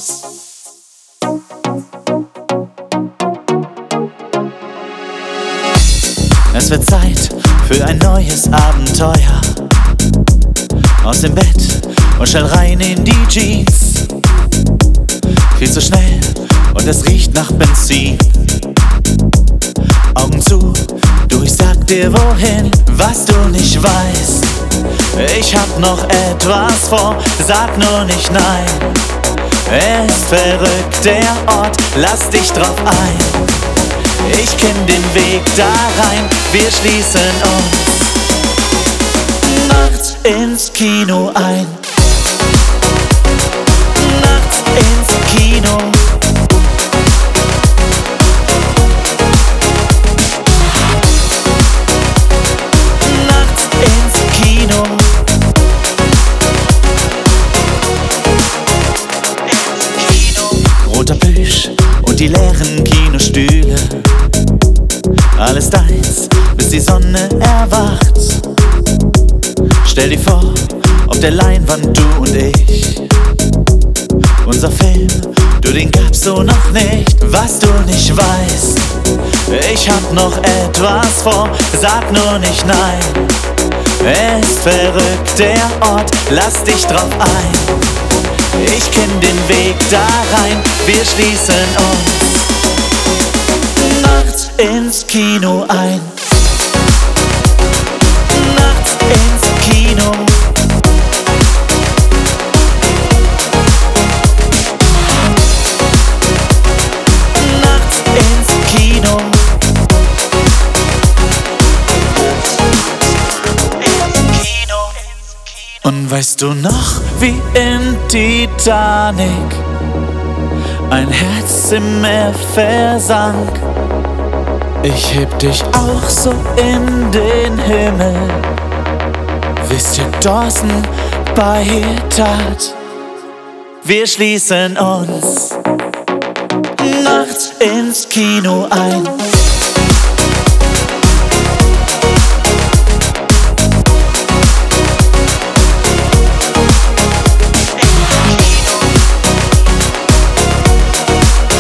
Es wird Zeit für ein neues Abenteuer. Aus dem Bett und schnell rein in die Jeans. Viel zu schnell und es riecht nach Benzin. Augen zu, du, ich sag dir wohin, was du nicht weißt. Ich hab noch etwas vor, sag nur nicht nein. Er ist verrückt, der Ort, lass dich drauf ein. Ich kenn den Weg da rein, wir schließen uns nachts ins Kino ein. Nachts ins Kino. Nachts ins Kino. Ins Kino. Roter Plüsch und die leeren Kinostühle. Alles deins, bis die Sonne erwacht. Stell dir vor, auf der Leinwand du und ich. Unser Film, du, den gab's so noch nicht. Was du nicht weißt, ich hab noch etwas vor, sag nur nicht nein. Er ist verrückt, der Ort, lass dich drauf ein. Ich kenn den Weg da rein, wir schließen uns nachts ins Kino ein. Nachts ins Kino. Nachts ins Kino. Ins Kino. Und weißt du noch, wie in Titanic ein Herz im Meer versank? Ich heb dich auch so in den Himmel. Wisst ihr, Dawson bei Tat? Wir schließen uns nachts ins Kino ein.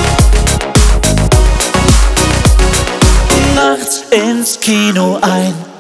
Nachts ins Kino ein.